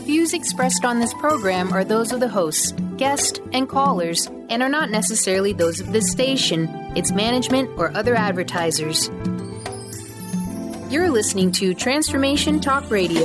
views expressed on this program are those of the hosts, guests, and callers, and are not necessarily those of this station, its management, or other advertisers. You're listening to Transformation Talk Radio.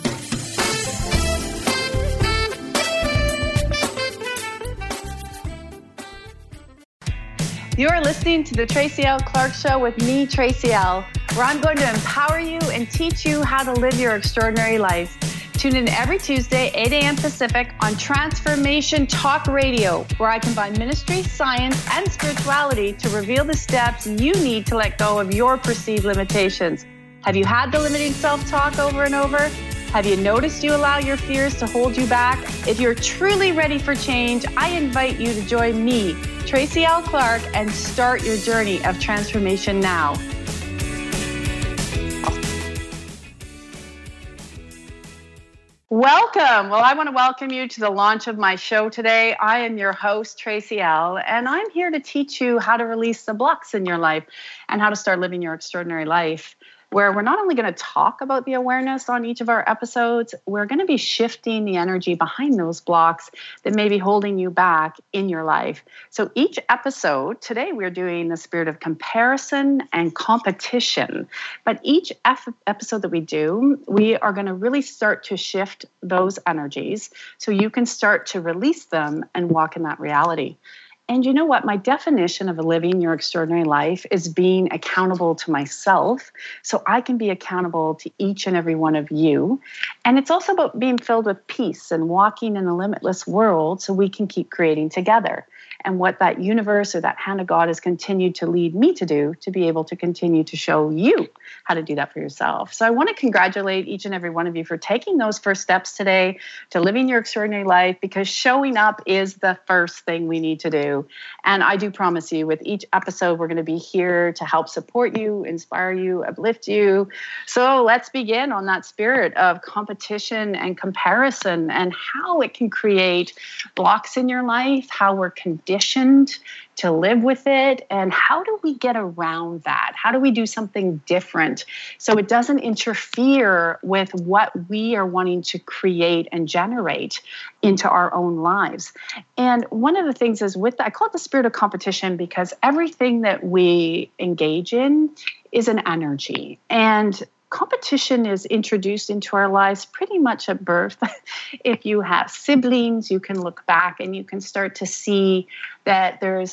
You're listening to the Tracy L. Clark Show with me, Tracy L., where I'm going to empower you and teach you how to live your extraordinary life. Tune in every Tuesday, 8 a.m. Pacific on Transformation Talk Radio, where I combine ministry, science, and spirituality to reveal the steps you need to let go of your perceived limitations. Have you had the limiting self-talk over and over? Have you noticed you allow your fears to hold you back? If you're truly ready for change, I invite you to join me, Tracy L. Clark, and start your journey of transformation now. Welcome. Well, I want to welcome you to the launch of my show today. I am your host, Tracy L., and I'm here to teach you how to release the blocks in your life and how to start living your extraordinary life, where we're not only going to talk about the awareness on each of our episodes, we're going to be shifting the energy behind those blocks that may be holding you back in your life. So each episode, today we're doing the spirit of comparison and competition. But each episode that we do, we are going to really start to shift those energies so you can start to release them and walk in that reality. And you know what? My definition of living your extraordinary life is being accountable to myself so I can be accountable to each and every one of you. And it's also about being filled with peace and walking in a limitless world so we can keep creating together. And what that universe or that hand of God has continued to lead me to do, to be able to continue to show you how to do that for yourself. So I want to congratulate each and every one of you for taking those first steps today to living your extraordinary life, because showing up is the first thing we need to do. And I do promise you, with each episode, we're going to be here to help support you, inspire you, uplift you. So let's begin on that spirit of competition and comparison and how it can create blocks in your life, how we're conditioned to live with it, and how do we get around that? How do we do something different so it doesn't interfere with what we are wanting to create and generate into our own lives? And one of the things is with that, I call it the spirit of competition, because everything that we engage in is an energy. And competition is introduced into our lives pretty much at birth. If you have siblings, you can look back and you can start to see that there's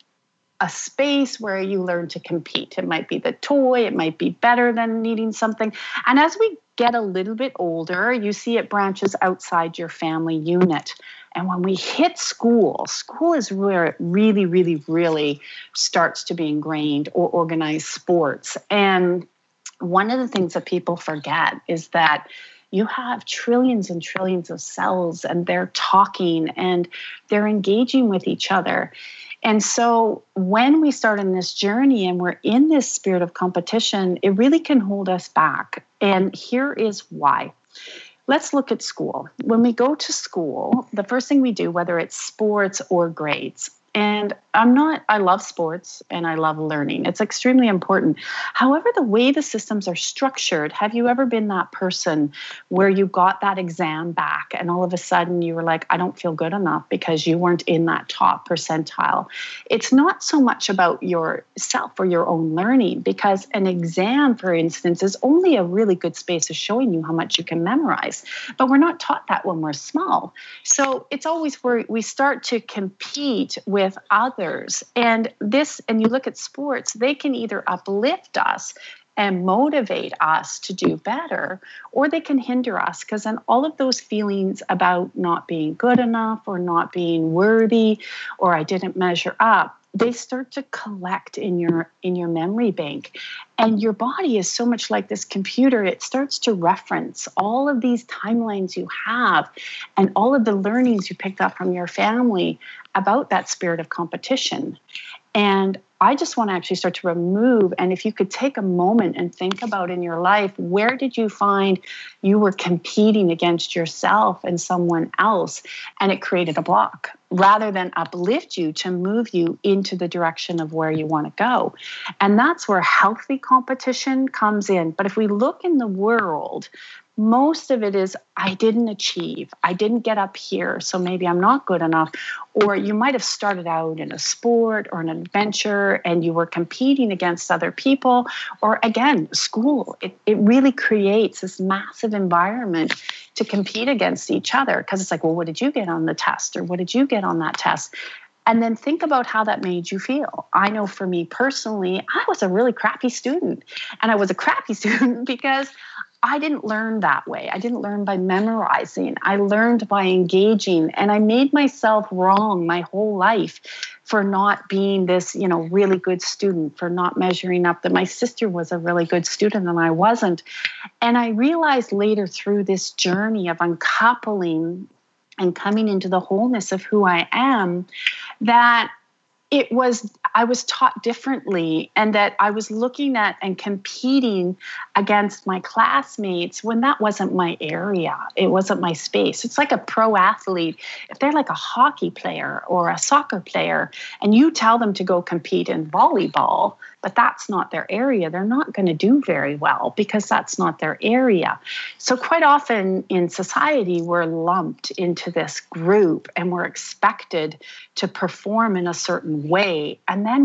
a space where you learn to compete. It might be the toy, it might be better than needing something. And as we get a little bit older, you see it branches outside your family unit. And when we hit school, school is where it really, really, really starts to be ingrained, or organized sports. And one of the things that people forget is that you have trillions and trillions of cells, and they're talking and they're engaging with each other. And so when we start in this journey and we're in this spirit of competition, it really can hold us back. And here is why. Let's look at school. When we go to school, the first thing we do, whether it's sports or grades, and I love sports and I love learning. It's extremely important. However, the way the systems are structured, have you ever been that person where you got that exam back and all of a sudden you were like, I don't feel good enough because you weren't in that top percentile? It's not so much about yourself or your own learning, because an exam, for instance, is only a really good space of showing you how much you can memorize. But we're not taught that when we're small. So it's always where we start to compete with others. And you look at sports, they can either uplift us and motivate us to do better, or they can hinder us, because then all of those feelings about not being good enough or not being worthy or I didn't measure up, they start to collect in your memory bank. And your body is so much like this computer. It starts to reference all of these timelines you have and all of the learnings you picked up from your family about that spirit of competition. And I just want to actually start to remove, and if you could take a moment and think about in your life, where did you find you were competing against yourself and someone else, and it created a block, rather than uplift you to move you into the direction of where you want to go. And that's where healthy competition comes in. But if we look in the world, most of it is, I didn't achieve. I didn't get up here, so maybe I'm not good enough. Or you might have started out in a sport or an adventure and you were competing against other people. Or again, school. It really creates this massive environment to compete against each other, because it's like, well, what did you get on the test? Or what did you get on that test? And then think about how that made you feel. I know for me personally, I was a really crappy student. And I was a crappy student because I didn't learn that way. I didn't learn by memorizing. I learned by engaging. And I made myself wrong my whole life for not being this, really good student, for not measuring up, that my sister was a really good student and I wasn't. And I realized later through this journey of uncoupling and coming into the wholeness of who I am, that I was taught differently, and that I was looking at and competing against my classmates when that wasn't my area. It wasn't my space. It's like a pro athlete. If they're like a hockey player or a soccer player and you tell them to go compete in volleyball, but that's not their area, they're not going to do very well because that's not their area. So quite often in society, we're lumped into this group and we're expected to perform in a certain way. And then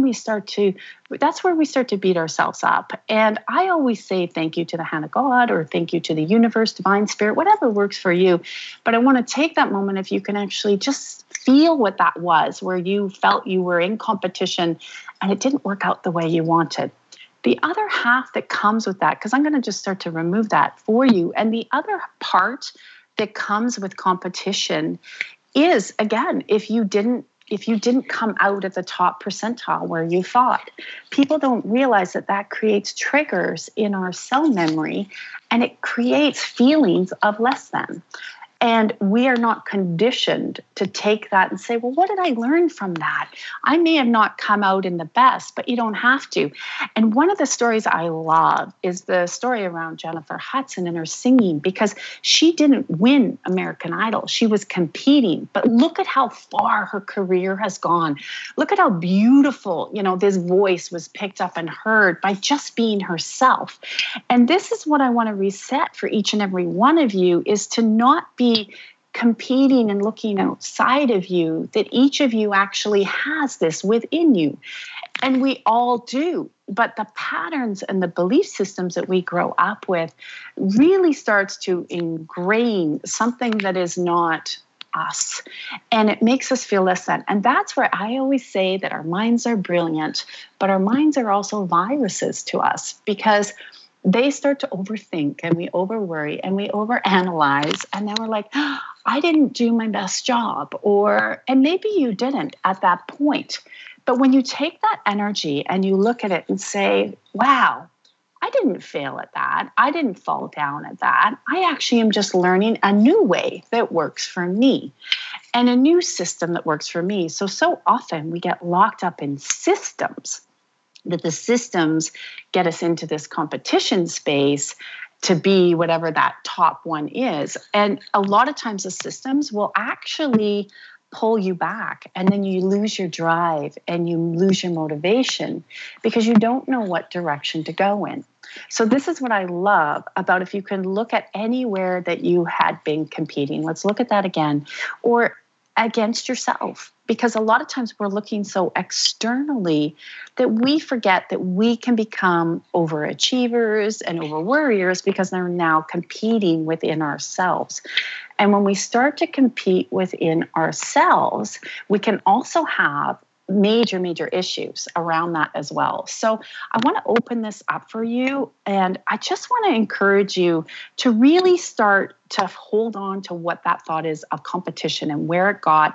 that's where we start to beat ourselves up. And I always say thank you to the hand of God, or thank you to the universe, divine spirit, whatever works for you. But I want to take that moment, if you can actually just feel what that was, where you felt you were in competition and it didn't work out the way you wanted. The other half that comes with that, because I'm going to just start to remove that for you. And the other part that comes with competition is, again, if you didn't come out at the top percentile where you thought. People don't realize that creates triggers in our cell memory, and it creates feelings of less than. And we are not conditioned to take that and say, well, what did I learn from that? I may have not come out in the best, but you don't have to. And one of the stories I love is the story around Jennifer Hudson and her singing, because she didn't win American Idol. She was competing. But look at how far her career has gone. Look at how beautiful, this voice was picked up and heard by just being herself. And this is what I want to reset for each and every one of you, is to not be competing and looking outside of you, that each of you actually has this within you. And we all do. But the patterns and the belief systems that we grow up with really starts to ingrain something that is not us. And it makes us feel less than. And that's where I always say that our minds are brilliant, but our minds are also viruses to us, because they start to overthink and we overworry and we overanalyze. And then we're like, oh, I didn't do my best job. And maybe you didn't at that point. But when you take that energy and you look at it and say, wow, I didn't fail at that. I didn't fall down at that. I actually am just learning a new way that works for me and a new system that works for me. So often we get locked up in systems, that the systems get us into this competition space to be whatever that top one is. And a lot of times the systems will actually pull you back, and then you lose your drive and you lose your motivation because you don't know what direction to go in. So this is what I love about, if you can look at anywhere that you had been competing, let's look at that again, or against yourself. Because a lot of times we're looking so externally that we forget that we can become overachievers and overworriers because they're now competing within ourselves. And when we start to compete within ourselves, we can also have major issues around that as well. So I want to open this up for you. And I just want to encourage you to really start to hold on to what that thought is of competition and where it got,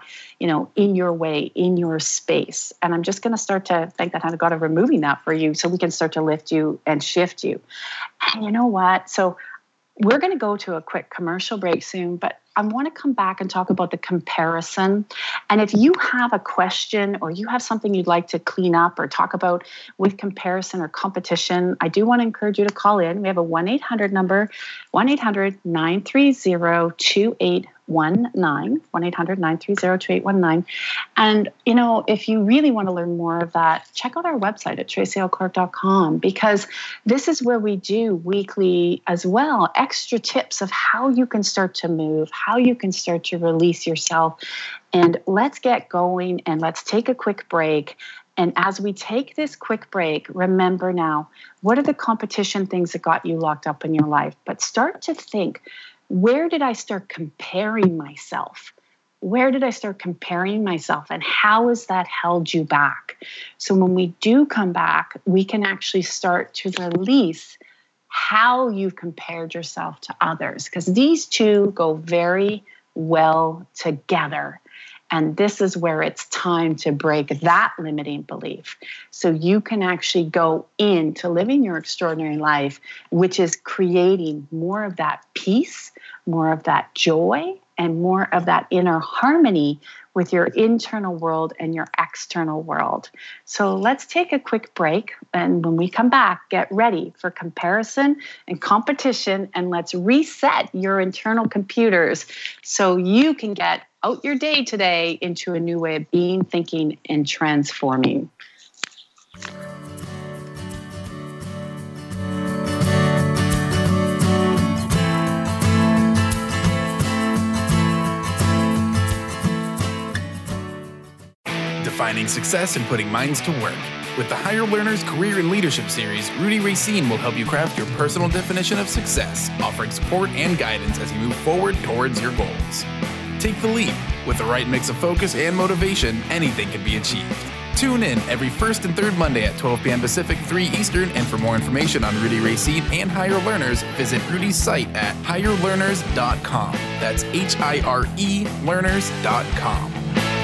in your way, in your space. And I'm just going to start to thank that hand of God of removing that for you so we can start to lift you and shift you. And you know what? So we're going to go to a quick commercial break soon, but I want to come back and talk about the comparison. And if you have a question or you have something you'd like to clean up or talk about with comparison or competition, I do want to encourage you to call in. We have a 1-800 number, 1-800-930-2819, 1-800-930-2819. And, if you really want to learn more of that, check out our website at tracylclark.com, because this is where we do weekly as well, extra tips of how you can start to move, how you can start to release yourself. And let's get going and let's take a quick break. And as we take this quick break, remember now, what are the competition things that got you locked up in your life? But start to think, where did I start comparing myself? Where did I start comparing myself, and how has that held you back? So when we do come back, we can actually start to release how you've compared yourself to others, because these two go very well together. And this is where it's time to break that limiting belief. So you can actually go into living your extraordinary life, which is creating more of that peace, more of that joy, and more of that inner harmony with your internal world and your external world. So let's take a quick break. And when we come back, get ready for comparison and competition. And let's reset your internal computers so you can get out your day today into a new way of being, thinking, and transforming. Defining success and putting minds to work. With the Higher Learners Career and Leadership Series, Rudy Racine will help you craft your personal definition of success, offering support and guidance as you move forward towards your goals. Take the leap. With the right mix of focus and motivation, anything can be achieved. Tune in every first and third Monday at 12 p.m. Pacific, 3 Eastern, and for more information on Rudy Racine and Higher Learners, visit Rudy's site at higherlearners.com. That's HIRE learners.com.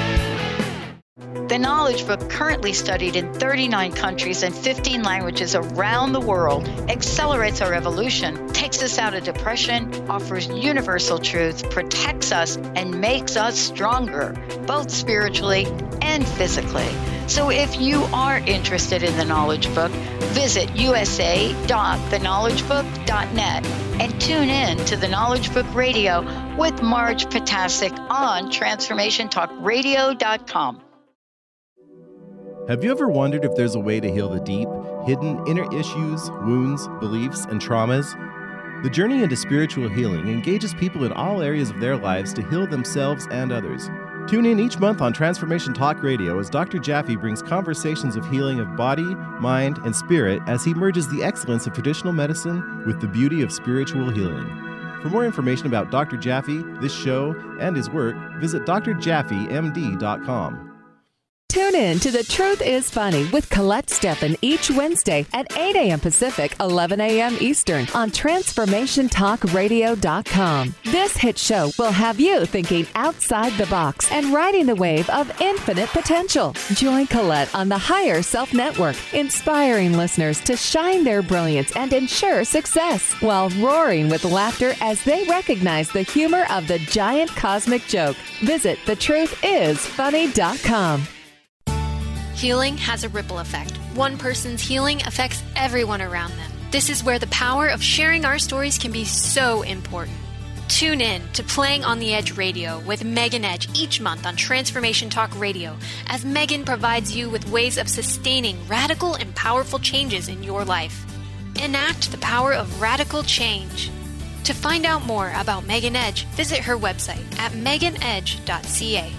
The Knowledge Book, currently studied in 39 countries and 15 languages around the world, accelerates our evolution, takes us out of depression, offers universal truth, protects us, and makes us stronger, both spiritually and physically. So if you are interested in the Knowledge Book, visit usa.theknowledgebook.net and tune in to the Knowledge Book Radio with Marge Potasic on TransformationTalkRadio.com. Have you ever wondered if there's a way to heal the deep, hidden inner issues, wounds, beliefs, and traumas? The journey into spiritual healing engages people in all areas of their lives to heal themselves and others. Tune in each month on Transformation Talk Radio as Dr. Jaffe brings conversations of healing of body, mind, and spirit as he merges the excellence of traditional medicine with the beauty of spiritual healing. For more information about Dr. Jaffe, this show, and his work, visit drjaffemd.com. Tune in to The Truth is Funny with Colette Steffen each Wednesday at 8 a.m. Pacific, 11 a.m. Eastern on TransformationTalkRadio.com. This hit show will have you thinking outside the box and riding the wave of infinite potential. Join Colette on the Higher Self Network, inspiring listeners to shine their brilliance and ensure success while roaring with laughter as they recognize the humor of the giant cosmic joke. Visit thetruthisfunny.com. Healing has a ripple effect. One person's healing affects everyone around them. This is where the power of sharing our stories can be so important. Tune in to Playing on the Edge Radio with Megan Edge each month on Transformation Talk Radio, as Megan provides you with ways of sustaining radical and powerful changes in your life. Enact the power of radical change. To find out more about Megan Edge, visit her website at meganedge.ca.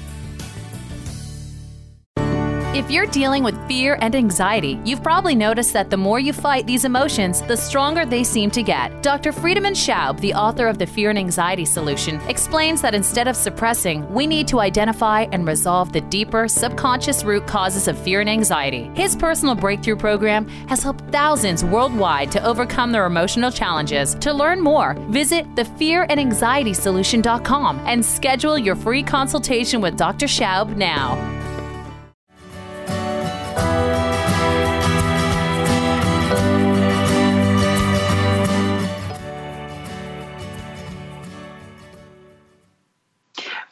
If you're dealing with fear and anxiety, you've probably noticed that the more you fight these emotions, the stronger they seem to get. Dr. Friedemann Schaub, the author of The Fear and Anxiety Solution, explains that instead of suppressing, we need to identify and resolve the deeper, subconscious root causes of fear and anxiety. His personal breakthrough program has helped thousands worldwide to overcome their emotional challenges. To learn more, visit thefearandanxietysolution.com and schedule your free consultation with Dr. Schaub now.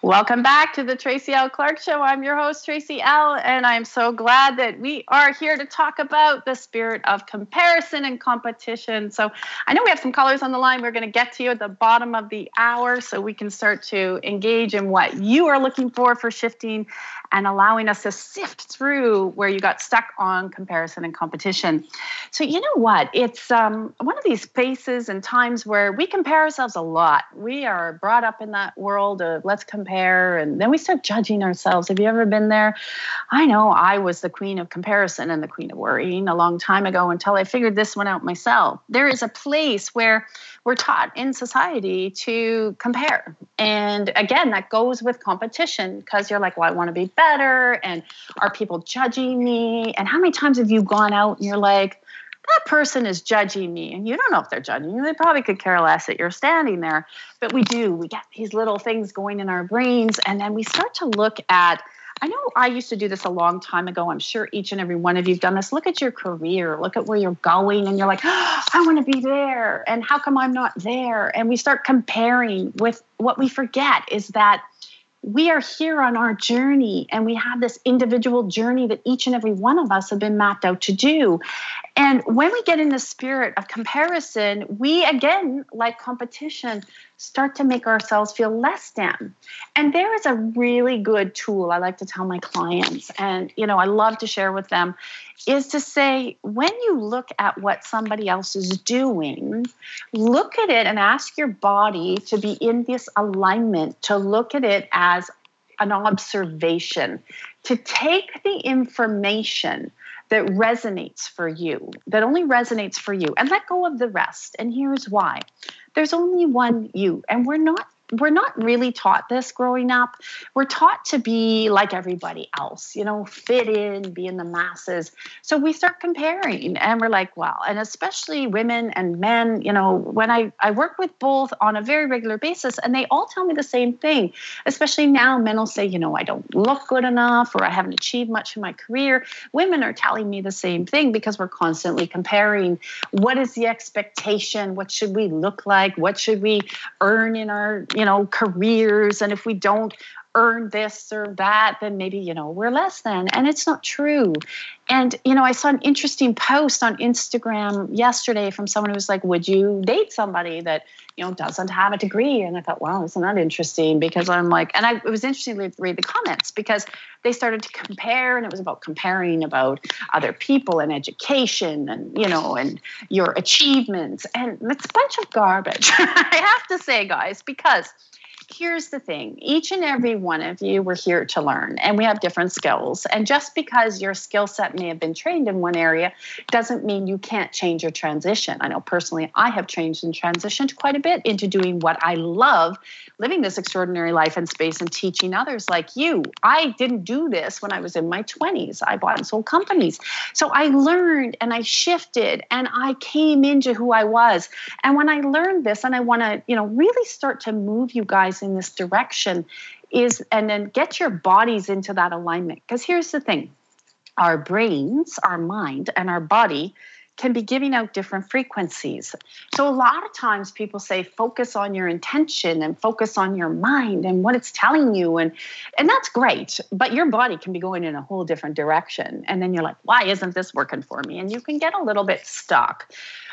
Welcome back to the Tracy L. Clark Show. I'm your host, Tracy L., and I'm so glad that we are here to talk about the spirit of comparison and competition. So I know we have some callers on the line. We're going to get to you at the bottom of the hour so we can start to engage in what you are looking for shifting and allowing us to sift through where you got stuck on comparison and competition. So you know what? It's one of these spaces and times where we compare ourselves a lot. We are brought up in that world of let's compare, and then we start judging ourselves. Have you ever been there? I know I was the queen of comparison and the queen of worrying a long time ago until I figured this one out myself. There is a place where we're taught in society to compare. And again, that goes with competition because you're like, well, I want to be better. And are people judging me? And how many times have you gone out and you're like, that person is judging me? And you don't know if they're judging you. They probably could care less that you're standing there. But we do. We get these little things going in our brains. And then we start to look at, I know I used to do this a long time ago. I'm sure each and every one of you have done this. Look at your career. Look at where you're going. And you're like, oh, I want to be there. And how come I'm not there? And we start comparing. With what we forget is that we are here on our journey, and we have this individual journey that each and every one of us have been mapped out to do. And when we get in the spirit of comparison, we, again, like competition, start to make ourselves feel less than. And there is a really good tool I like to tell my clients, and, you know, I love to share with them, is to say, when you look at what somebody else is doing, look at it and ask your body to be in this alignment, to look at it as an observation, to take the information that resonates for you, that only resonates for you, and let go of the rest. And here's why. There's only one you, and we're not really taught this growing up. We're taught to be like everybody else, you know, fit in, be in the masses. So we start comparing, and we're like, wow. And especially women and men, you know, when I work with both on a very regular basis, and they all tell me the same thing. Especially now, men will say, you know, I don't look good enough, or I haven't achieved much in my career. Women are telling me the same thing because we're constantly comparing. What is the expectation? What should we look like? What should we earn in our, you know, careers? And if we don't earn this or that, then maybe, you know, we're less than. And it's not true. And, you know, I saw an interesting post on Instagram yesterday from someone who was like, would you date somebody that, you know, doesn't have a degree? And I thought, wow, isn't that interesting? Because I'm like, and it was interesting to read the comments because they started to compare, and it was about comparing about other people and education and, you know, and your achievements. And it's a bunch of garbage, I have to say, guys, because here's the thing. Each and every one of you, we're here to learn, and we have different skills. And just because your skill set may have been trained in one area doesn't mean you can't change or transition. I know personally I have changed and transitioned quite a bit into doing what I love, living this extraordinary life and space and teaching others like you. I didn't do this when I was in my 20s. I bought and sold companies. So I learned and I shifted and I came into who I was. And when I learned this, and I want to, you know, really start to move you guys in this direction, and then get your bodies into that alignment. Because here's the thing, our brains, our mind, and our body can be giving out different frequencies. So a lot of times people say, focus on your intention and focus on your mind and what it's telling you. And that's great, but your body can be going in a whole different direction. And then you're like, why isn't this working for me? And you can get a little bit stuck.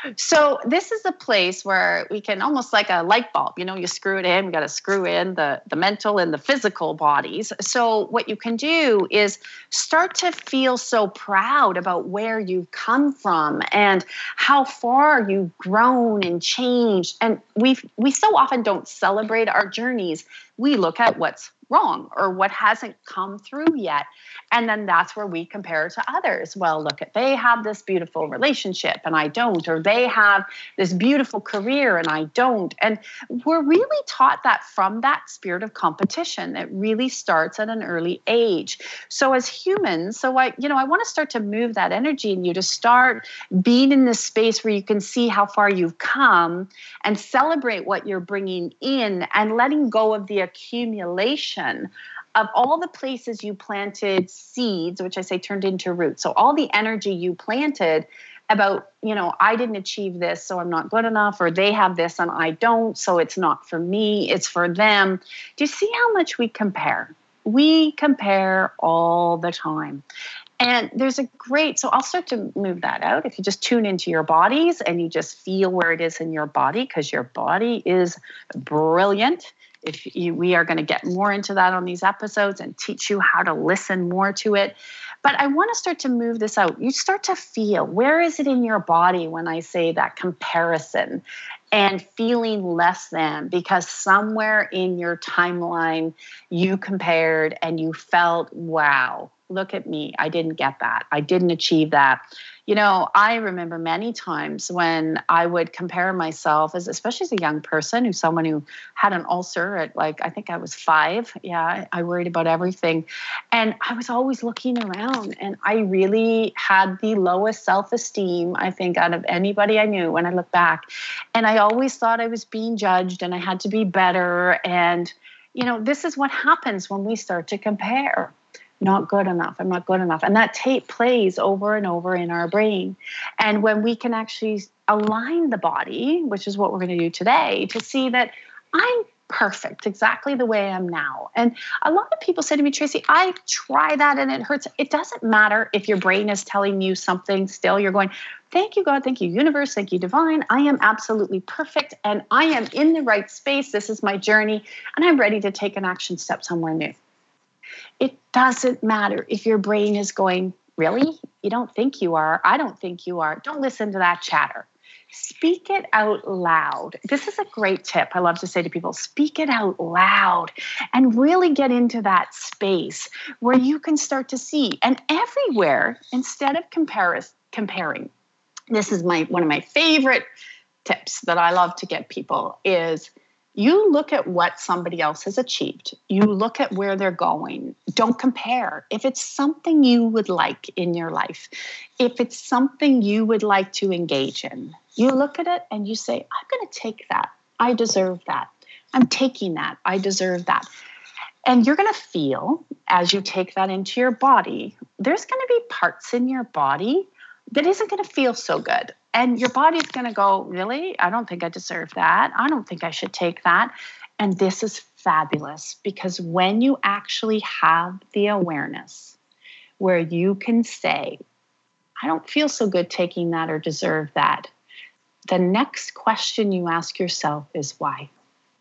So this is a place where we can, almost like a light bulb, you know, you screw it in, we got to screw in the mental and the physical bodies. So what you can do is start to feel so proud about where you've come from and how far you've grown and changed. And we so often don't celebrate our journeys. We look at what's wrong or what hasn't come through yet. And then that's where we compare to others. Well, look at, they have this beautiful relationship and I don't, or they have this beautiful career and I don't. And we're really taught that from that spirit of competition that really starts at an early age. So as humans, I want to start to move that energy in you to start being in this space where you can see how far you've come and celebrate what you're bringing in and letting go of the accumulation of all the places you planted seeds, which I say turned into roots. So all the energy you planted about, I didn't achieve this, so I'm not good enough, or they have this and I don't, so it's not for me, it's for them. Do you see how much we compare? We compare all the time. And there's so I'll start to move that out. If you just tune into your bodies and you just feel where it is in your body, because your body is brilliant. We are going to get more into that on these episodes and teach you how to listen more to it. But I want to start to move this out. You start to feel, where is it in your body when I say that comparison and feeling less than, because somewhere in your timeline you compared and you felt, wow, look at me. I didn't get that. I didn't achieve that. I remember many times when I would compare myself, especially as a young person, someone who had an ulcer at I think I was 5. Yeah, I worried about everything. And I was always looking around, and I really had the lowest self-esteem, I think, out of anybody I knew when I look back. And I always thought I was being judged and I had to be better. And, this is what happens when we start to compare. Not good enough. I'm not good enough. And that tape plays over and over in our brain. And when we can actually align the body, which is what we're going to do today, to see that I'm perfect exactly the way I am now. And a lot of people say to me, Tracy, I try that and it hurts. It doesn't matter if your brain is telling you something still. You're going, thank you, God. Thank you, universe. Thank you, divine. I am absolutely perfect. And I am in the right space. This is my journey. And I'm ready to take an action step somewhere new. It doesn't matter if your brain is going, really? You don't think you are? I don't think you are. Don't listen to that chatter. Speak it out loud. This is a great tip I love to say to people. Speak it out loud and really get into that space where you can start to see. And everywhere, instead of comparing, this is one of my favorite tips that I love to get people is, you look at what somebody else has achieved. You look at where they're going. Don't compare. If it's something you would like in your life, if it's something you would like to engage in, you look at it and you say, I'm going to take that. I deserve that. I'm taking that. I deserve that. And you're going to feel, as you take that into your body, there's going to be parts in your body that isn't going to feel so good. And your body's going to go, really? I don't think I deserve that. I don't think I should take that. And this is fabulous, because when you actually have the awareness where you can say, I don't feel so good taking that or deserve that, the next question you ask yourself is why?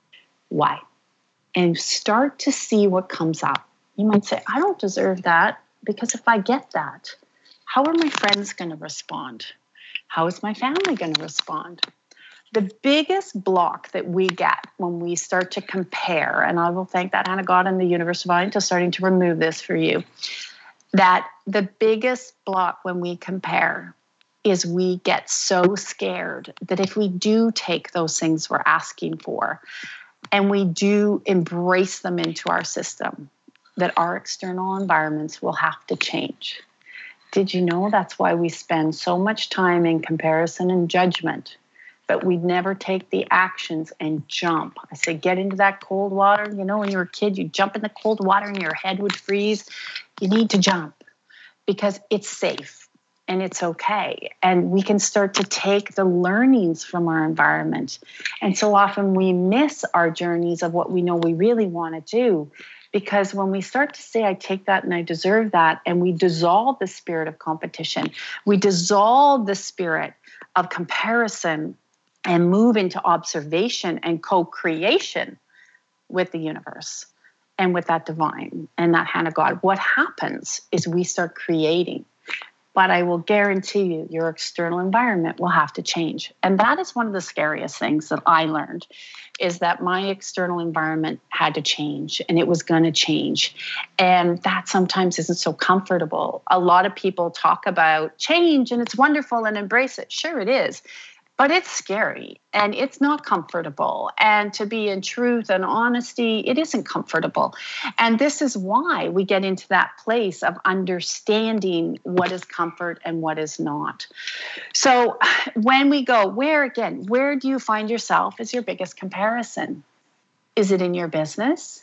Why? And start to see what comes up. You might say, I don't deserve that, because if I get that, how are my friends going to respond? How is my family going to respond? The biggest block that we get when we start to compare, and I will thank that hand of God and the universe divine to starting to remove this for you, that the biggest block when we compare is we get so scared that if we do take those things we're asking for and we do embrace them into our system, that our external environments will have to change. Did you know that's why we spend so much time in comparison and judgment, but we never take the actions and jump? I say, get into that cold water. When you were a kid, you jump in the cold water and your head would freeze. You need to jump because it's safe and it's okay. And we can start to take the learnings from our environment. And so often we miss our journeys of what we know we really want to do. Because when we start to say, I take that and I deserve that, and we dissolve the spirit of competition, we dissolve the spirit of comparison and move into observation and co-creation with the universe and with that divine and that hand of God, what happens is we start creating. But I will guarantee you, your external environment will have to change. And that is one of the scariest things that I learned, is that my external environment had to change, and it was going to change. And that sometimes isn't so comfortable. A lot of people talk about change and it's wonderful and embrace it. Sure, it is. But it's scary and it's not comfortable. And to be in truth and honesty, it isn't comfortable. And this is why we get into that place of understanding what is comfort and what is not. So when we go, where do you find yourself as your biggest comparison? Is it in your business?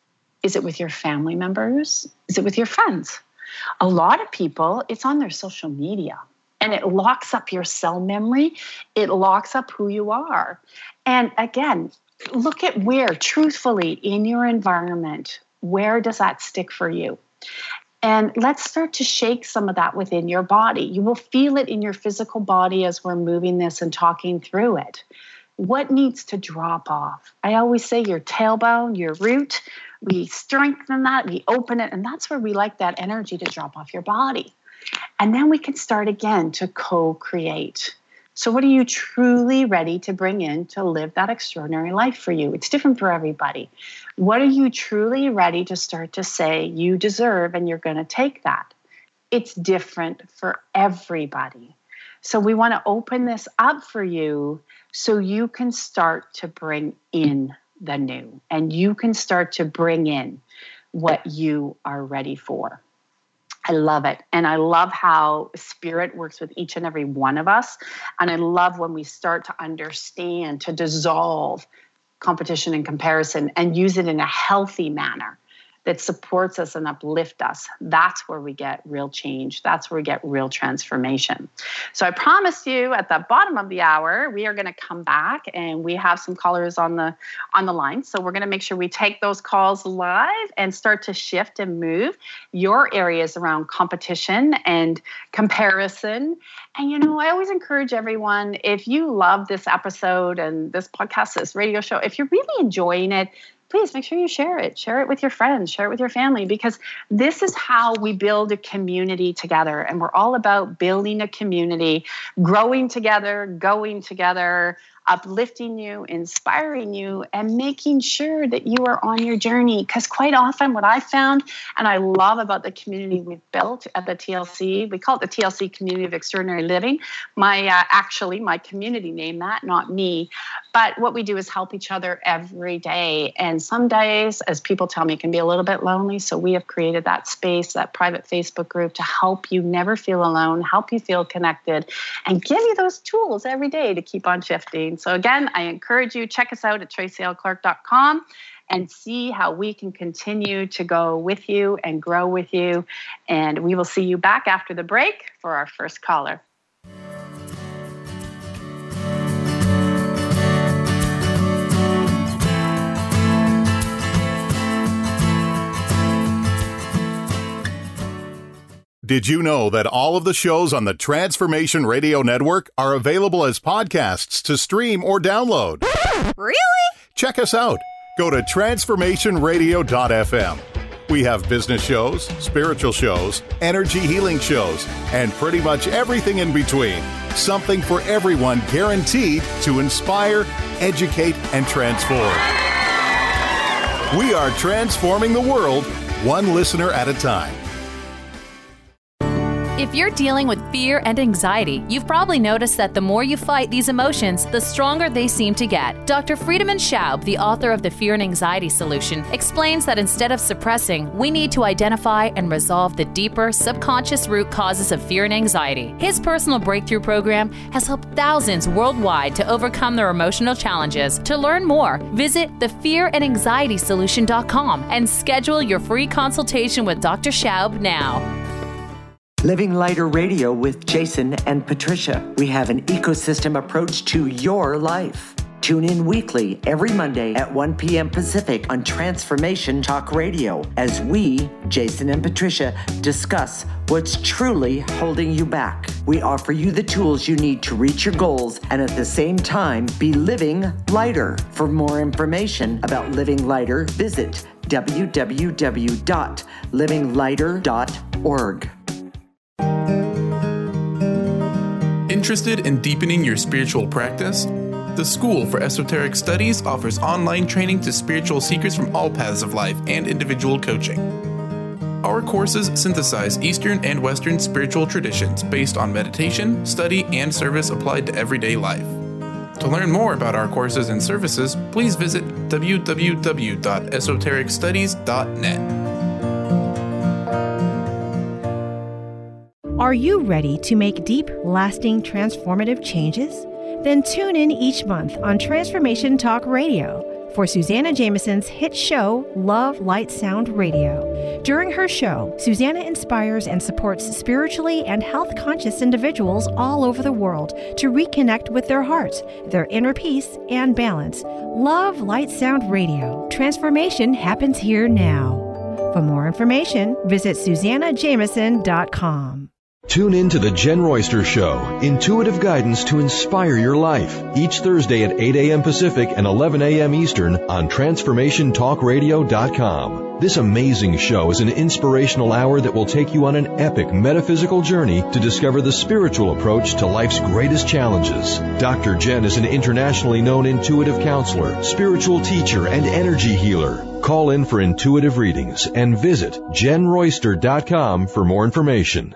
Is it with your family members? Is it with your friends? A lot of people, it's on their social media. And it locks up your cell memory. It locks up who you are. And again, look at where, truthfully, in your environment, where does that stick for you? And let's start to shake some of that within your body. You will feel it in your physical body as we're moving this and talking through it. What needs to drop off? I always say your tailbone, your root, we strengthen that, we open it, and that's where we like that energy to drop off your body. And then we can start again to co-create. So what are you truly ready to bring in to live that extraordinary life for you? It's different for everybody. What are you truly ready to start to say you deserve and you're going to take that? It's different for everybody. So we want to open this up for you so you can start to bring in the new and you can start to bring in what you are ready for. I love it. And I love how spirit works with each and every one of us. And I love when we start to understand, to dissolve competition and comparison and use it in a healthy manner that supports us and uplift us. That's where we get real change. That's where we get real transformation. So I promised you at the bottom of the hour, we are going to come back and we have some callers on the line. So we're going to make sure we take those calls live and start to shift and move your areas around competition and comparison. And, you know, I always encourage everyone, if you love this episode and this podcast, this radio show, if you're really enjoying it, please make sure you share it. Share it with your friends. Share it with your family, because this is how we build a community together. And we're all about building a community, growing together, going together, uplifting you, inspiring you, and making sure that you are on your journey. Because quite often what I found, and I love about the community we've built at the TLC, we call it the TLC Community of Extraordinary Living. My community named that, not me. But what we do is help each other every day. And some days, as people tell me, it can be a little bit lonely. So we have created that space, that private Facebook group to help you never feel alone, help you feel connected, and give you those tools every day to keep on shifting. So again, I encourage you, check us out at TracyLClark.com and see how we can continue to go with you and grow with you. And we will see you back after the break for our first caller. Did you know that all of the shows on the Transformation Radio Network are available as podcasts to stream or download? Really? Check us out. Go to transformationradio.fm. We have business shows, spiritual shows, energy healing shows, and pretty much everything in between. Something for everyone, guaranteed to inspire, educate, and transform. We are transforming the world, one listener at a time. If you're dealing with fear and anxiety, you've probably noticed that the more you fight these emotions, the stronger they seem to get. Dr. Friedemann Schaub, the author of The Fear and Anxiety Solution, explains that instead of suppressing, we need to identify and resolve the deeper, subconscious root causes of fear and anxiety. His personal breakthrough program has helped thousands worldwide to overcome their emotional challenges. To learn more, visit thefearandanxietysolution.com and schedule your free consultation with Dr. Schaub now. Living Lighter Radio with Jason and Patricia. We have an ecosystem approach to your life. Tune in weekly every Monday at 1 p.m. Pacific on Transformation Talk Radio as we, Jason and Patricia, discuss what's truly holding you back. We offer you the tools you need to reach your goals and at the same time be living lighter. For more information about Living Lighter, visit www.livinglighter.org. Interested in deepening your spiritual practice? The School for Esoteric Studies offers online training to spiritual seekers from all paths of life and individual coaching. Our courses synthesize Eastern and Western spiritual traditions based on meditation, study, and service applied to everyday life. To learn more about our courses and services, please visit www.esotericstudies.net. Are you ready to make deep, lasting, transformative changes? Then tune in each month on Transformation Talk Radio for Susanna Jameson's hit show, Love, Light, Sound Radio. During her show, Susanna inspires and supports spiritually and health-conscious individuals all over the world to reconnect with their hearts, their inner peace, and balance. Love, Light, Sound Radio. Transformation happens here now. For more information, visit SusannaJameson.com. Tune in to The Jen Royster Show, intuitive guidance to inspire your life, each Thursday at 8 a.m. Pacific and 11 a.m. Eastern on TransformationTalkRadio.com. This amazing show is an inspirational hour that will take you on an epic metaphysical journey to discover the spiritual approach to life's greatest challenges. Dr. Jen is an internationally known intuitive counselor, spiritual teacher, and energy healer. Call in for intuitive readings and visit JenRoyster.com for more information.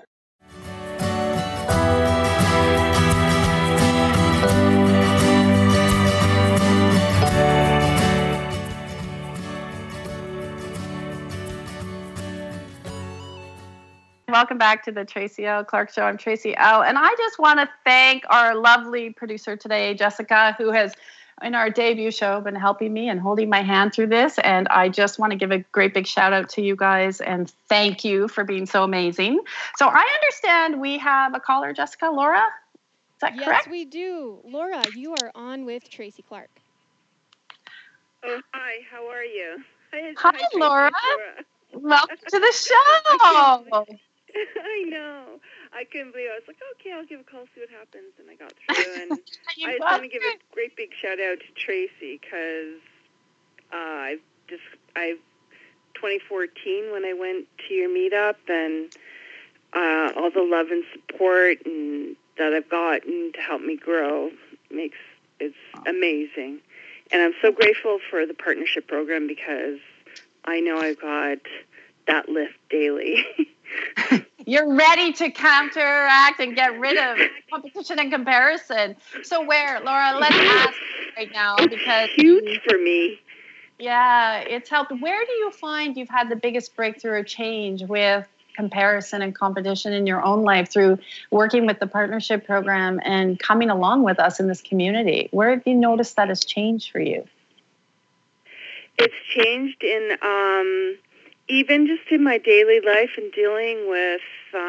Welcome back to the Tracy L. Clark Show. I'm Tracy L. And I just want to thank our lovely producer today, Jessica, who has, in our debut show, been helping me and holding my hand through this. And I just want to give a great big shout out to you guys and thank you for being so amazing. So I understand we have a caller, Jessica. Laura, is that correct? Yes, we do. Laura, you are on with Tracy Clark. Oh, hi. How are you? Hi, Laura. Welcome to the show. I know. I couldn't believe it. I was like, okay, I'll give a call, see what happens. And I got through. And I just want to give a great big shout out to Tracy because 2014 when I went to your meetup and all the love and support and that I've gotten to help me grow it's amazing. And I'm so grateful for the partnership program because I know I've got that lift daily. You're ready to counteract and get rid of competition and comparison. So where, Laura, let's ask right now because huge for me. Yeah, it's helped. Where do you find you've had the biggest breakthrough or change with comparison and competition in your own life through working with the partnership program and coming along with us in this community? Where have you noticed that has changed for you? It's changed in even just in my daily life and dealing with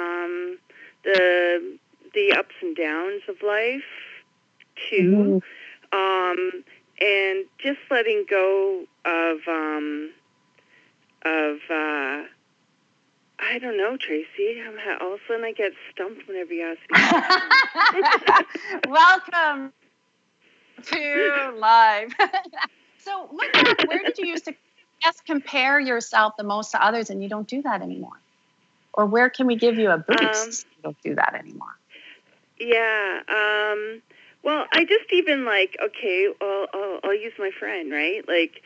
the ups and downs of life too, and just letting go of I don't know, Tracy. All of a sudden I get stumped whenever you ask me. Welcome to live. So, where did you used to compare yourself the most to others and you don't do that anymore? Or where can we give you a boost? You don't do that anymore. Yeah. Well, I just even okay, I'll use my friend, right? Like,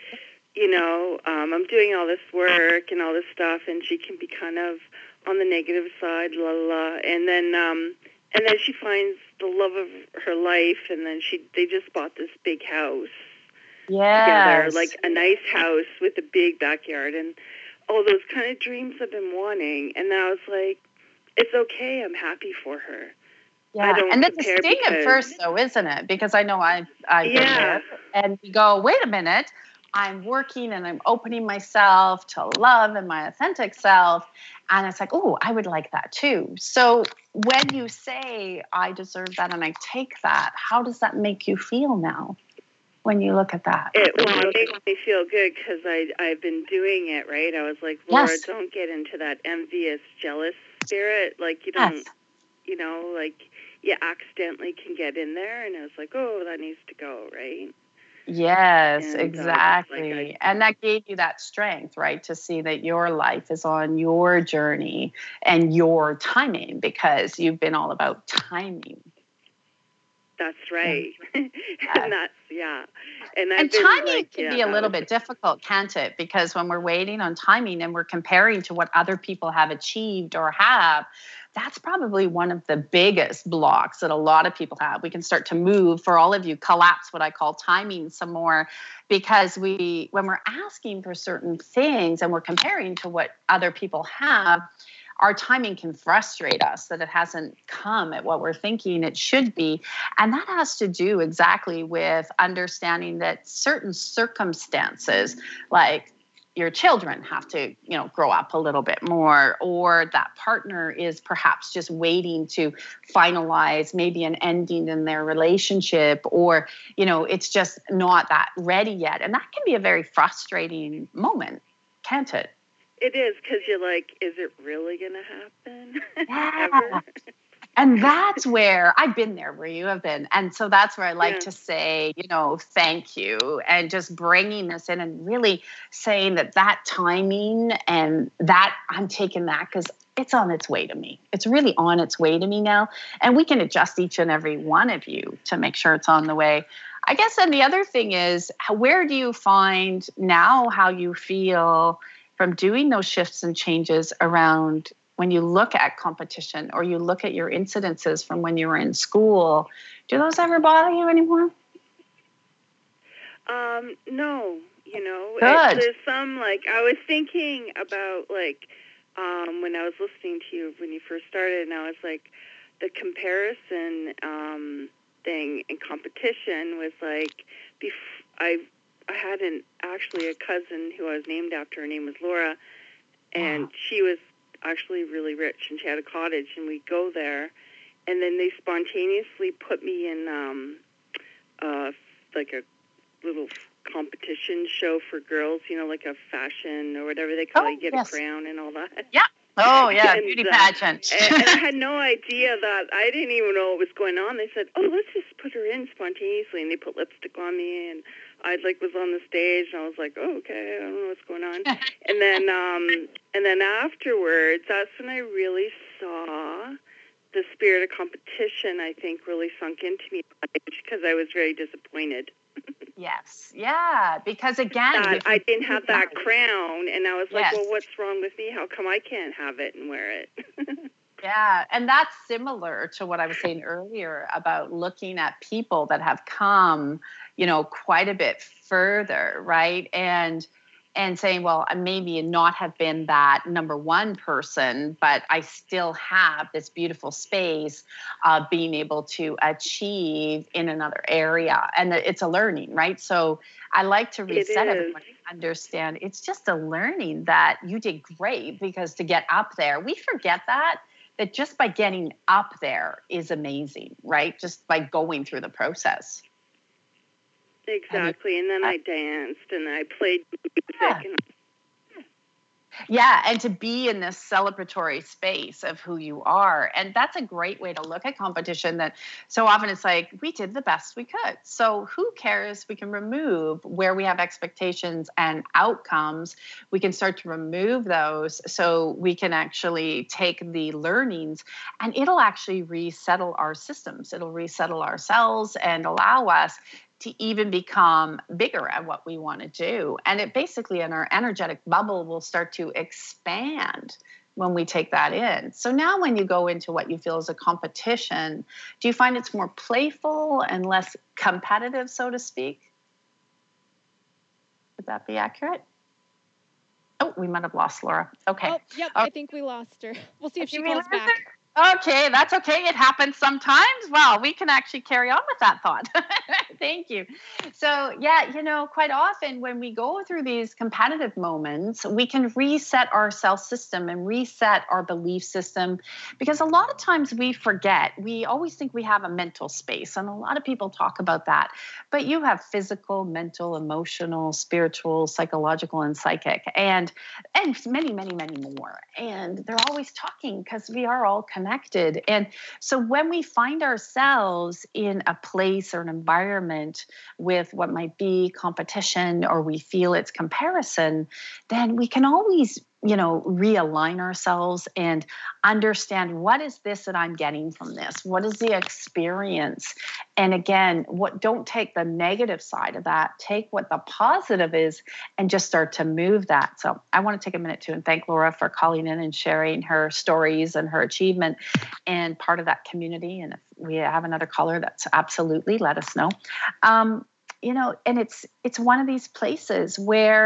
I'm doing all this work and all this stuff and she can be kind of on the negative side, la la la. And then she finds the love of her life and then they just bought this big house. Together, like a nice house with a big backyard and all those kind of dreams I've been wanting. And then I was like, it's okay. I'm happy for her. Yeah, and that's a sting at first, though, isn't it? Because I know I've been there. And we go, wait a minute. I'm working and I'm opening myself to love and my authentic self. And it's like, oh, I would like that too. So when you say, I deserve that and I take that, how does that make you feel now? When you look at that? It makes me feel good because I've been doing it, right? I was like, Laura, don't get into that envious, jealous spirit. Like, you don't, you accidentally can get in there. And I was like, oh, that needs to go, right? Yes, and, exactly. And that gave you that strength, right? To see that your life is on your journey and your timing because you've been all about timing. That's right. And that's, And timing can be a little bit difficult, can't it? Because when we're waiting on timing and we're comparing to what other people have achieved or have, that's probably one of the biggest blocks that a lot of people have. We can start to move, for all of you, collapse what I call timing some more, because when we're asking for certain things and we're comparing to what other people have, our timing can frustrate us that it hasn't come at what we're thinking it should be. And that has to do exactly with understanding that certain circumstances, like your children have to, grow up a little bit more, or that partner is perhaps just waiting to finalize maybe an ending in their relationship, or, it's just not that ready yet. And that can be a very frustrating moment, can't it? It is, because you're like, is it really going to happen? Yeah. Ever? And that's where I've been there where you have been. And so that's where I like to say, thank you, and just bringing this in and really saying that timing and that I'm taking that because it's on its way to me. It's really on its way to me now. And we can adjust each and every one of you to make sure it's on the way. I guess then the other thing is, where do you find now how you feel from doing those shifts and changes around when you look at competition or you look at your incidences from when you were in school? Do those ever bother you anymore? No, Good. There's some, I was thinking about, when I was listening to you when you first started, and I was like, the comparison thing and competition was like, I had actually a cousin who I was named after. Her name was Laura, and she was actually really rich, and she had a cottage, and we'd go there, and then they spontaneously put me in a little competition show for girls, like a fashion or whatever they call it. You get a crown and all that. Yeah. Oh, yeah, beauty pageant. and I had no idea that. I didn't even know what was going on. They said, let's just put her in spontaneously, and they put lipstick on me, and I was on the stage, and I was like, okay, I don't know what's going on. and then afterwards, that's when I really saw the spirit of competition, I think, really sunk into me, because I was very disappointed. Yes. Yeah. Because again, I didn't have that crown, and I was like, well, what's wrong with me? How come I can't have it and wear it? Yeah. And that's similar to what I was saying earlier about looking at people that have come, quite a bit further, right? And saying, well, I maybe not have been that number one person, but I still have this beautiful space of being able to achieve in another area. And it's a learning, right? So I like to reset everyone to understand it's just a learning that you did great, because to get up there, we forget that just by getting up there is amazing, right? Just by going through the process. Exactly. And then I danced and I played music. Yeah, and to be in this celebratory space of who you are. And that's a great way to look at competition, that so often it's like, we did the best we could. So who cares? We can remove where we have expectations and outcomes. We can start to remove those so we can actually take the learnings, and it'll actually resettle our systems. It'll resettle ourselves and allow us to even become bigger at what we want to do. And it basically, in our energetic bubble, will start to expand when we take that in. So now when you go into what you feel is a competition, do you find it's more playful and less competitive, so to speak? Would that be accurate? Oh, we might have lost Laura. Okay. Oh, yep, I think we lost her. We'll see if she calls back. Okay, that's okay. It happens sometimes. Well, we can actually carry on with that thought. Thank you. So, yeah, quite often when we go through these competitive moments, we can reset our cell system and reset our belief system, because a lot of times we forget. We always think we have a mental space, and a lot of people talk about that. But you have physical, mental, emotional, spiritual, psychological, and psychic, and many, many, many more. And they're always talking because we are all connected. And so when we find ourselves in a place or an environment with what might be competition, or we feel it's comparison, then we can always realign ourselves and understand, what is this that I'm getting from this? What is the experience? And again, don't take the negative side of that. Take what the positive is and just start to move that. So I want to take a minute to and thank Laura for calling in and sharing her stories and her achievement and part of that community. And if we have another caller, that's absolutely, let us know. And it's one of these places where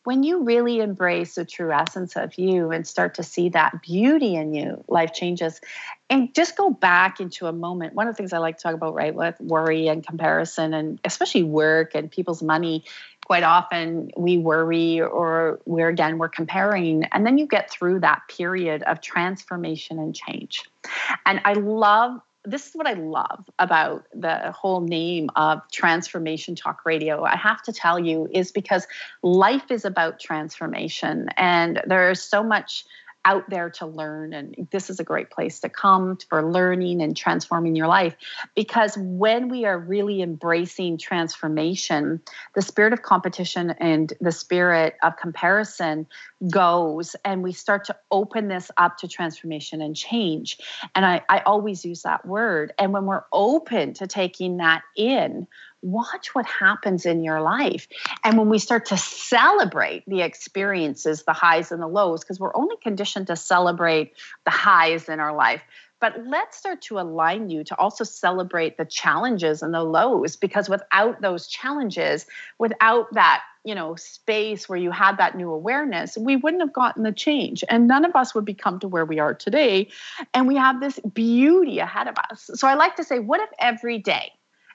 when you really embrace the true essence of you and start to see that beauty in you, life changes. And just go back into a moment. One of the things I like to talk about, right, with worry and comparison, and especially work and people's money, quite often we worry or we're comparing. And then you get through that period of transformation and change. And this is what I love about the whole name of Transformation Talk Radio. I have to tell you, is because life is about transformation, and there's so much out there to learn. And this is a great place to come for learning and transforming your life. Because when we are really embracing transformation, the spirit of competition and the spirit of comparison goes, and we start to open this up to transformation and change. And I always use that word. And when we're open to taking that in, watch what happens in your life. And when we start to celebrate the experiences, the highs and the lows, because we're only conditioned to celebrate the highs in our life. But let's start to align you to also celebrate the challenges and the lows, because without those challenges, without that, space where you had that new awareness, we wouldn't have gotten the change. And none of us would become to where we are today. And we have this beauty ahead of us. So I like to say, what if every day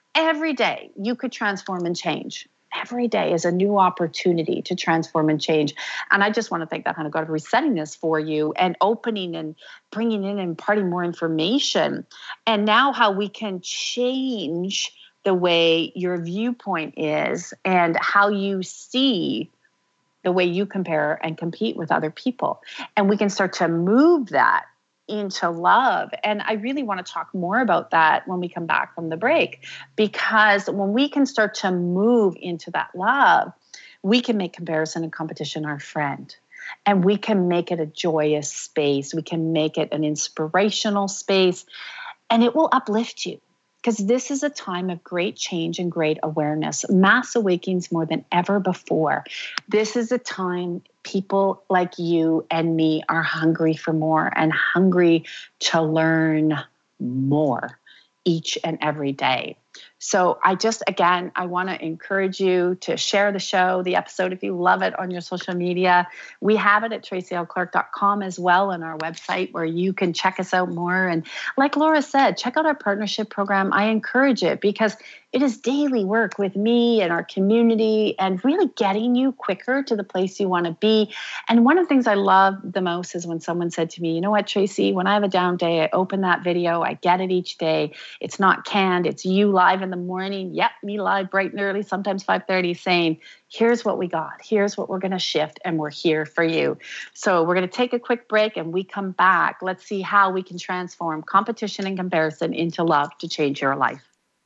you could transform and change? Every day is a new opportunity to transform and change. And I just want to thank that kind of God for resetting this for you and opening and bringing in and imparting more information. And now how we can change the way your viewpoint is and how you see the way you compare and compete with other people. And we can start to move that into love. And I really want to talk more about that when we come back from the break, because when we can start to move into that love, we can make comparison and competition our friend. And we can make it a joyous space. We can make it an inspirational space, and it will uplift you. Because this is a time of great change and great awareness, mass awakenings more than ever before. This is a time people like you and me are hungry for more and hungry to learn more each and every day. So I want to encourage you to share the show, the episode, if you love it, on your social media. We have it at tracylclark.com as well on our website, where you can check us out more. And like Laura said, check out our partnership program. I encourage it because it is daily work with me and our community and really getting you quicker to the place you want to be. And one of the things I love the most is when someone said to me, you know what, Tracy, when I have a down day, I open that video, I get it each day. It's not canned. It's you live in the morning. Yep, me live bright and early, sometimes 5:30, saying, here's what we got. Here's what we're going to shift, and we're here for you. So we're going to take a quick break, and we come back. Let's see how we can transform competition and comparison into love to change your life.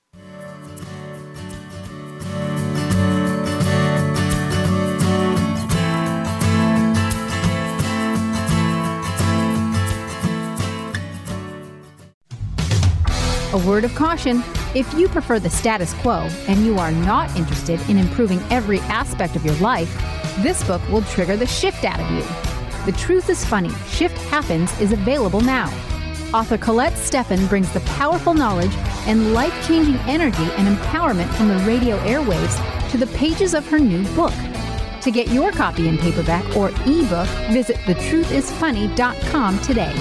A word of caution: if you prefer the status quo and you are not interested in improving every aspect of your life, this book will trigger the shift out of you. The Truth is Funny, Shift Happens is available now. Author Colette Steffen brings the powerful knowledge and life-changing energy and empowerment from the radio airwaves to the pages of her new book. To get your copy in paperback or ebook, visit thetruthisfunny.com today.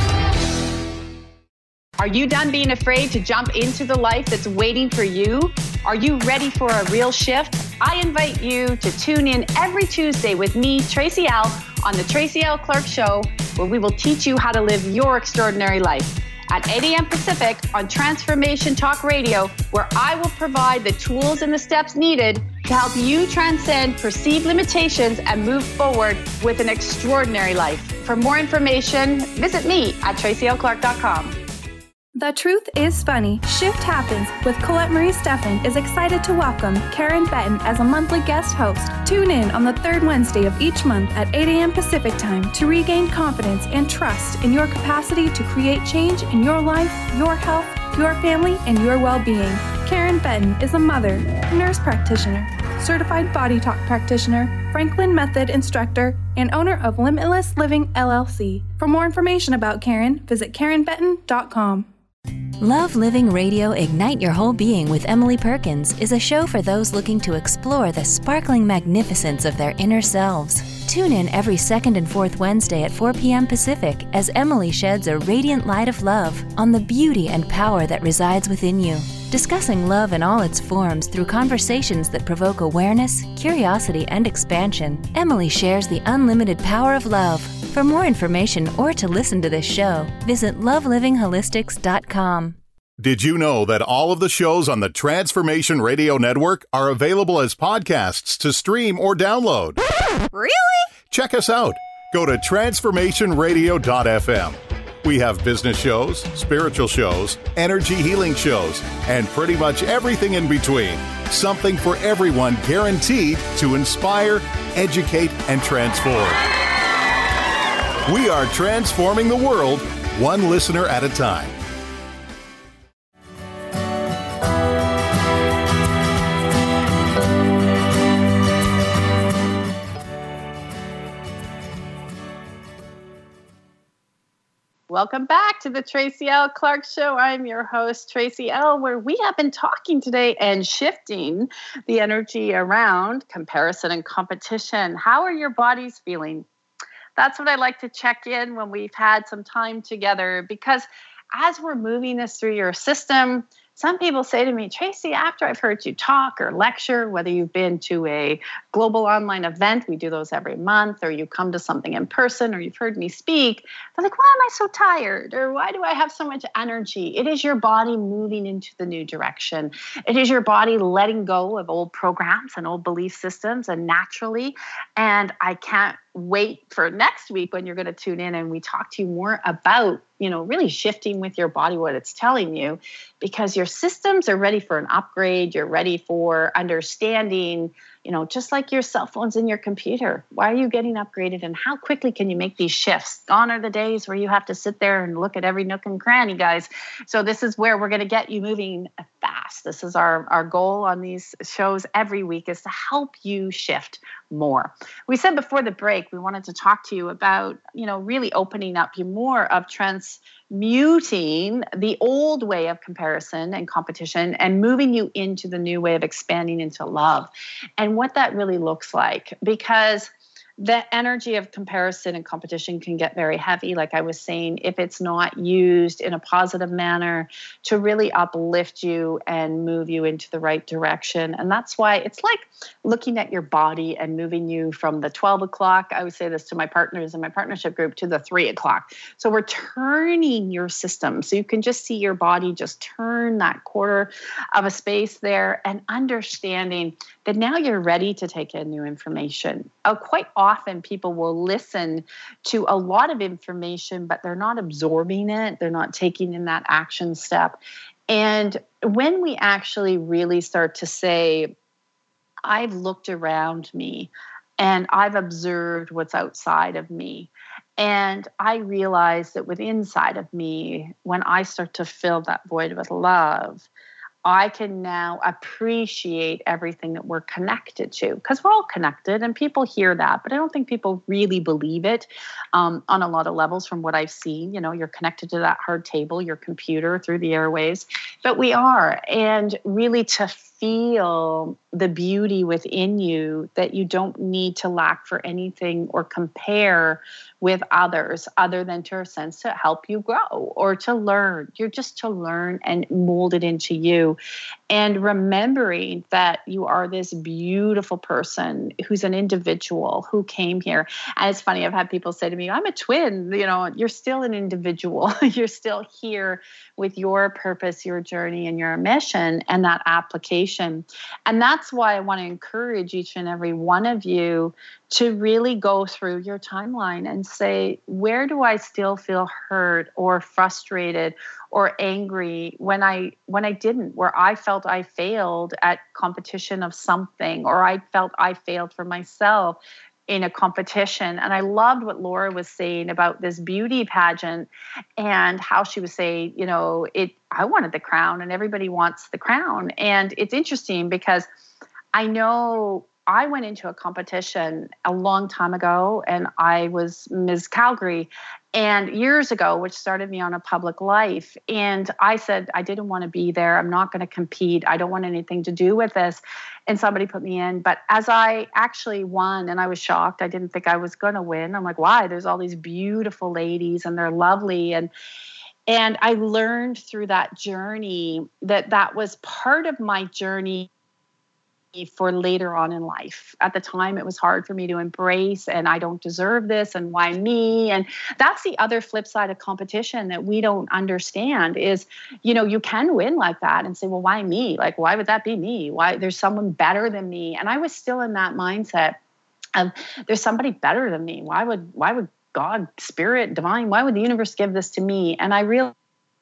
Are you done being afraid to jump into the life that's waiting for you? Are you ready for a real shift? I invite you to tune in every Tuesday with me, Tracy L., on the Tracy L. Clark Show, where we will teach you how to live your extraordinary life. At 8 a.m. Pacific on Transformation Talk Radio, where I will provide the tools and the steps needed to help you transcend perceived limitations and move forward with an extraordinary life. For more information, visit me at tracylclark.com. The Truth is Funny, Shift Happens with Colette Marie Steffen is excited to welcome Karen Benton as a monthly guest host. Tune in on the third Wednesday of each month at 8 a.m. Pacific Time to regain confidence and trust in your capacity to create change in your life, your health, your family, and your well-being. Karen Benton is a mother, nurse practitioner, certified body talk practitioner, Franklin Method instructor, and owner of Limitless Living LLC. For more information about Karen, visit KarenBenton.com. Love Living Radio Ignite Your Whole Being with Emily Perkins is a show for those looking to explore the sparkling magnificence of their inner selves. Tune in every second and fourth Wednesday at 4 p.m. Pacific as Emily sheds a radiant light of love on the beauty and power that resides within you. Discussing love in all its forms through conversations that provoke awareness, curiosity, and expansion, Emily shares the unlimited power of love. For more information or to listen to this show, visit lovelivingholistics.com. Did you know that all of the shows on the Transformation Radio Network are available as podcasts to stream or download? Really? Check us out. Go to transformationradio.fm. We have business shows, spiritual shows, energy healing shows, and pretty much everything in between. Something for everyone, guaranteed to inspire, educate, and transform. We are transforming the world, one listener at a time. Welcome back to the Tracy L. Clark Show. I'm your host, Tracy L., where we have been talking today and shifting the energy around comparison and competition. How are your bodies feeling? That's what I like to check in when we've had some time together, because as we're moving this through your system, some people say to me, Tracy, after I've heard you talk or lecture, whether you've been to a global online event, we do those every month, or you come to something in person, or you've heard me speak, they're like, why am I so tired? Or why do I have so much energy? It is your body moving into the new direction. It is your body letting go of old programs and old belief systems, and naturally. And I can't wait for next week when you're going to tune in and we talk to you more about, really shifting with your body, what it's telling you, because your systems are ready for an upgrade. You're ready for understanding, just like your cell phones and your computer. Why are you getting upgraded, and how quickly can you make these shifts? Gone are the days where you have to sit there and look at every nook and cranny, guys. So this is where we're going to get you moving fast. This is our goal on these shows every week, is to help you shift more. We said before the break, we wanted to talk to you about, really opening up you more of transmuting the old way of comparison and competition and moving you into the new way of expanding into love, and what that really looks like. Because the energy of comparison and competition can get very heavy, like I was saying, if it's not used in a positive manner to really uplift you and move you into the right direction. And that's why it's like looking at your body and moving you from the 12 o'clock, I would say this to my partners in my partnership group, to the 3 o'clock. So we're turning your system. So you can just see your body just turn that quarter of a space there, and understanding that now you're ready to take in new information. Quite often people will listen to a lot of information, but they're not absorbing it. They're not taking in that action step. And when we actually really start to say, I've looked around me and I've observed what's outside of me, and I realize that within inside of me, when I start to fill that void with love, I can now appreciate everything that we're connected to, because we're all connected and people hear that, but I don't think people really believe it on a lot of levels from what I've seen. You're connected to that hard table, your computer, through the airwaves, but we are. And really to feel the beauty within you, that you don't need to lack for anything or compare with others, other than to a sense to help you grow or to learn. You're just to learn and mold it into you. And remembering that you are this beautiful person who's an individual who came here. And it's funny, I've had people say to me, I'm a twin, you're still an individual. You're still here with your purpose, your journey, and your mission, and that application. And that's why I want to encourage each and every one of you to really go through your timeline and say, where do I still feel hurt or frustrated or angry when I didn't, where I felt I failed at competition of something, or I felt I failed for myself in a competition. And I loved what Laura was saying about this beauty pageant, and how she was saying, I wanted the crown and everybody wants the crown. And it's interesting because I know I went into a competition a long time ago, and I was Ms. Calgary, And years ago, which started me on a public life. And I said, I didn't want to be there. I'm not going to compete. I don't want anything to do with this. And somebody put me in. But as I actually won, and I was shocked, I didn't think I was going to win. I'm like, why? There's all these beautiful ladies and they're lovely. And I learned through that journey that was part of my journey for later on in life. At the time, it was hard for me to embrace, and I don't deserve this, and why me? And that's the other flip side of competition that we don't understand is, you can win like that and say, well, why me? Like, why would that be me? Why? There's someone better than me. And I was still in that mindset of there's somebody better than me. Why would God, spirit, divine, why would the universe give this to me? And I realized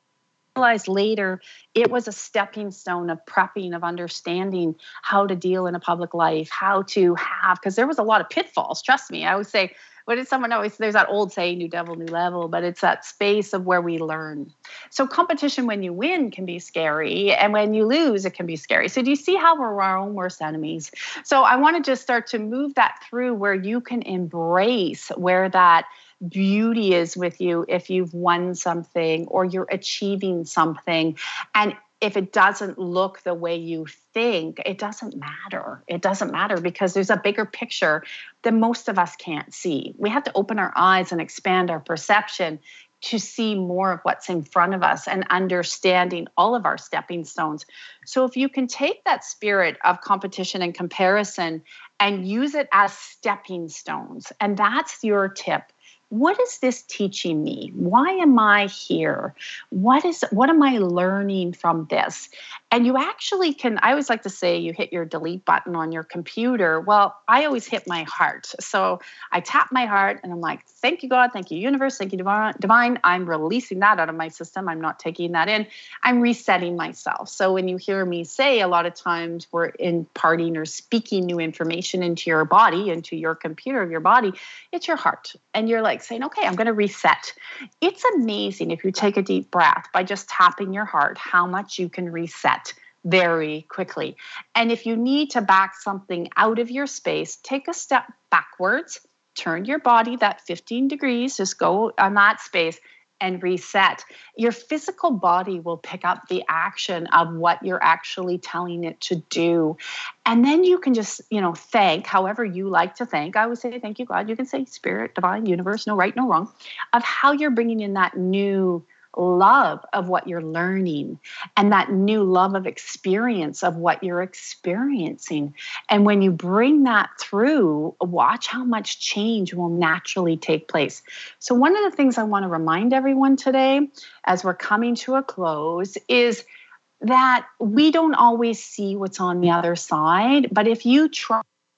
later it was a stepping stone of prepping, of understanding how to deal in a public life, how to have, because there was a lot of pitfalls. Trust me. I always say, what did someone always, there's that old saying, new devil, new level, but it's that space of where we learn. So competition, when you win, can be scary. And when you lose, it can be scary. So do you see how we're our own worst enemies? So I want to just start to move that through where you can embrace where that beauty is with you if you've won something or you're achieving something. And if it doesn't look the way you think, it doesn't matter. It doesn't matter because there's a bigger picture that most of us can't see. We have to open our eyes and expand our perception to see more of what's in front of us and understanding all of our stepping stones. So if you can take that spirit of competition and comparison and use it as stepping stones, and that's your tip. What is this teaching me? Why am I here? What am I learning from this? And you actually can, I always like to say you hit your delete button on your computer. Well, I always hit my heart. So I tap my heart and I'm like, thank you, God. Thank you, universe. Thank you, divine. I'm releasing that out of my system. I'm not taking that in. I'm resetting myself. So when you hear me say, a lot of times we're imparting or speaking new information into your body, into your computer of your body, it's your heart. And you're like saying, okay, I'm going to reset. It's amazing if you take a deep breath by just tapping your heart, how much you can reset very quickly. And if you need to back something out of your space, take a step backwards, turn your body that 15 degrees, just go on that space and reset. Your physical body will pick up the action of what you're actually telling it to do. And then you can just, thank however you like to thank. I would say, thank you, God. You can say spirit, divine, universe, no right, no wrong, of how you're bringing in that new love of what you're learning and that new love of experience of what you're experiencing. And when you bring that through, watch how much change will naturally take place. So one of the things I want to remind everyone today as we're coming to a close is that we don't always see what's on the other side, but if you try,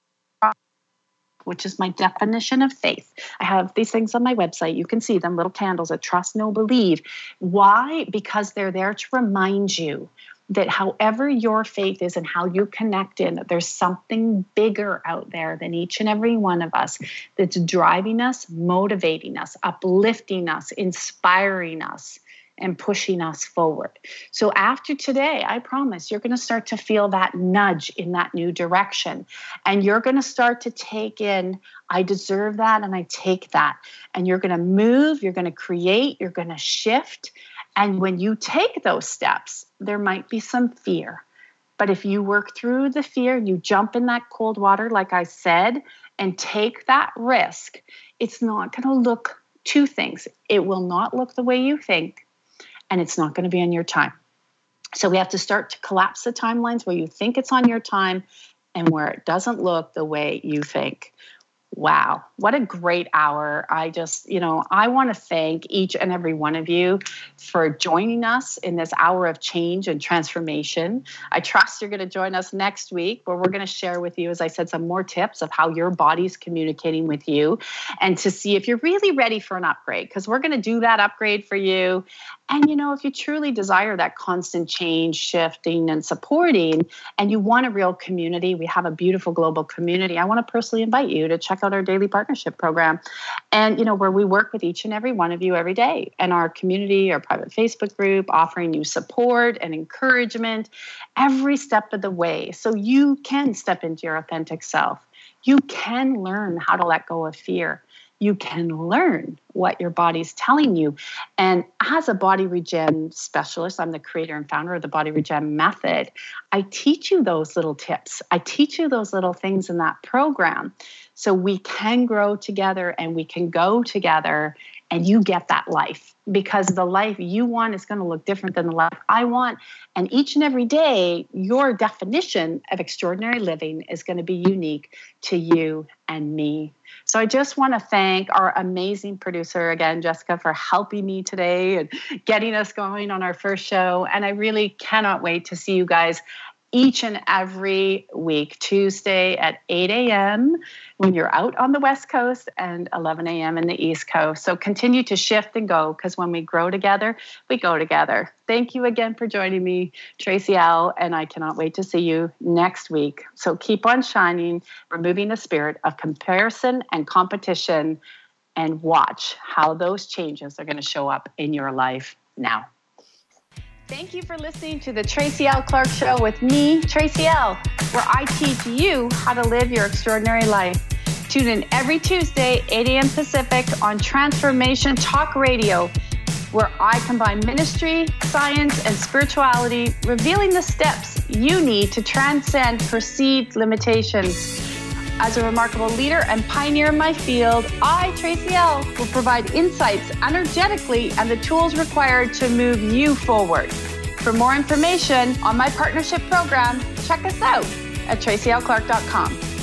which is my definition of faith. I have these things on my website. You can see them, little candles at Trust, Know, Believe. Why? Because they're there to remind you that however your faith is and how you connect in, that there's something bigger out there than each and every one of us that's driving us, motivating us, uplifting us, inspiring us, and pushing us forward. So after today, I promise you're going to start to feel that nudge in that new direction. And you're going to start to take in, I deserve that and I take that. And you're going to move, you're going to create, you're going to shift. And when you take those steps, there might be some fear. But if you work through the fear and you jump in that cold water, like I said, and take that risk, it's not going to look two things. It will not look the way you think. And it's not going to be on your time. So we have to start to collapse the timelines where you think it's on your time and where it doesn't look the way you think. Wow, what a great hour. I just, I want to thank each and every one of you for joining us in this hour of change and transformation. I trust you're going to join us next week where we're going to share with you, as I said, some more tips of how your body's communicating with you and to see if you're really ready for an upgrade, because we're going to do that upgrade for you. And, if you truly desire that constant change, shifting, and supporting, and you want a real community, we have a beautiful global community. I want to personally invite you to check out our daily partnership program. And, where we work with each and every one of you every day. And our community, our private Facebook group, offering you support and encouragement every step of the way. So you can step into your authentic self. You can learn how to let go of fear. You can learn what your body's telling you. And as a body regen specialist, I'm the creator and founder of the Body Regen Method. I teach you those little tips. I teach you those little things in that program so we can grow together and we can go together and you get that life, because the life you want is going to look different than the life I want. And each and every day, your definition of extraordinary living is going to be unique to you and me. So I just want to thank our amazing producer again, Jessica, for helping me today and getting us going on our first show. And I really cannot wait to see you guys each and every week, Tuesday at 8 a.m. when you're out on the West Coast and 11 a.m. in the East Coast. So continue to shift and go, because when we grow together, we go together. Thank you again for joining me, Tracy L., and I cannot wait to see you next week. So keep on shining, removing the spirit of comparison and competition, and watch how those changes are going to show up in your life now. Thank you for listening to the Tracy L. Clark Show with me, Tracy L., where I teach you how to live your extraordinary life. Tune in every Tuesday, 8 a.m. Pacific on Transformation Talk Radio, where I combine ministry, science, and spirituality, revealing the steps you need to transcend perceived limitations. As a remarkable leader and pioneer in my field, I, Tracy L., will provide insights energetically and the tools required to move you forward. For more information on my partnership program, check us out at tracylclark.com.